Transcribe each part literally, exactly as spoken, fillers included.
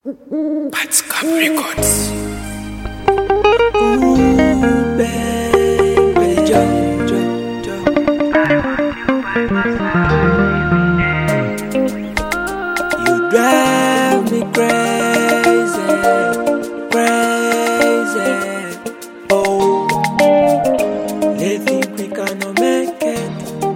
Bats Cup Records. Ooh, baby, jo, jo, jo. You drive me crazy, crazy. Oh, they think we cannot make it.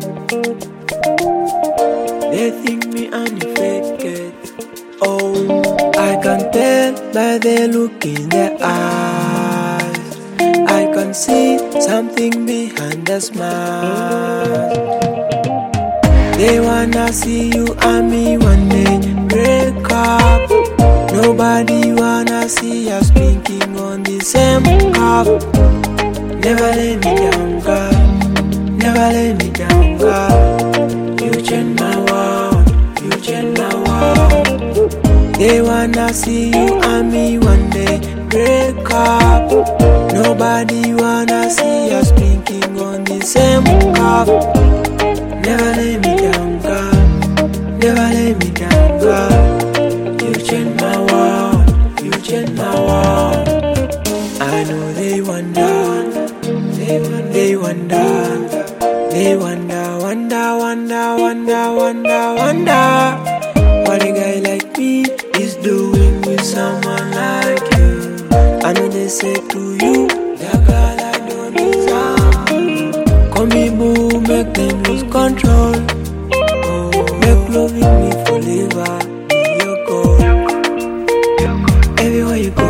They think me and you fake it. Oh, I can tell by the look in their eyes. I can see something behind the smile. They wanna see you and me one day break up. Nobody wanna see us drinking on the same cup. Never let me down, girl. Never let me down, girl. You change my world. You change my world. They wanna see you and me one day break up. Nobody wanna see us drinking on the same cup. Never let me down, girl. Never let me down, girl. You change my world. You change my world. I know they wonder. They wonder. They wonder. They wonder, wonder, wonder, wonder, wonder, wonder what a guy like me is doing with someone like you. I know they say to you, that girl I don't deserve. Call me boo, make them lose control. Oh, make love with me forever. Be your goal. Everywhere you go,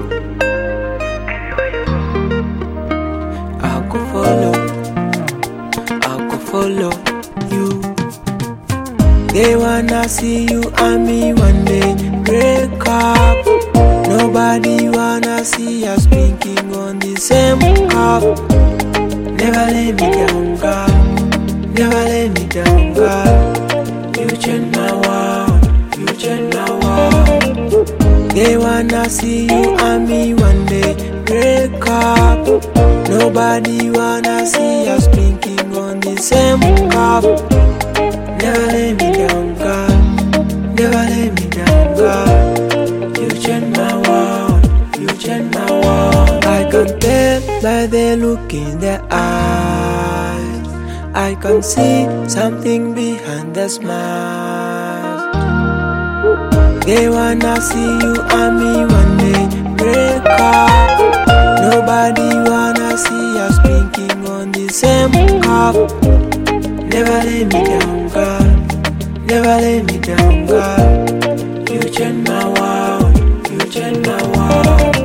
I'll go follow. I'll go follow you. They wanna see you and me one day break up. Nobody wanna see us drinking on the same cup. Never let me down, girl. Never let me down, girl. You change my world. You change my world. They wanna see you and me one day break up. Nobody wanna see us drinking on the same cup. Never let me down, girl. Never let me down, girl. You change my world. You change my world. I can tell by the look in their eyes. I can see something behind the smile. They wanna see you and me one day break up. Nobody wanna see us drinking on the same cup. Never let me down, girl. Never let me down, girl. You change my world. You change my world.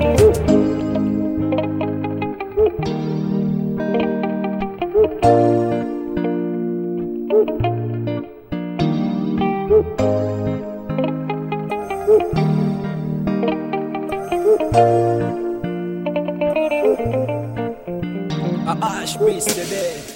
Ash Beast today.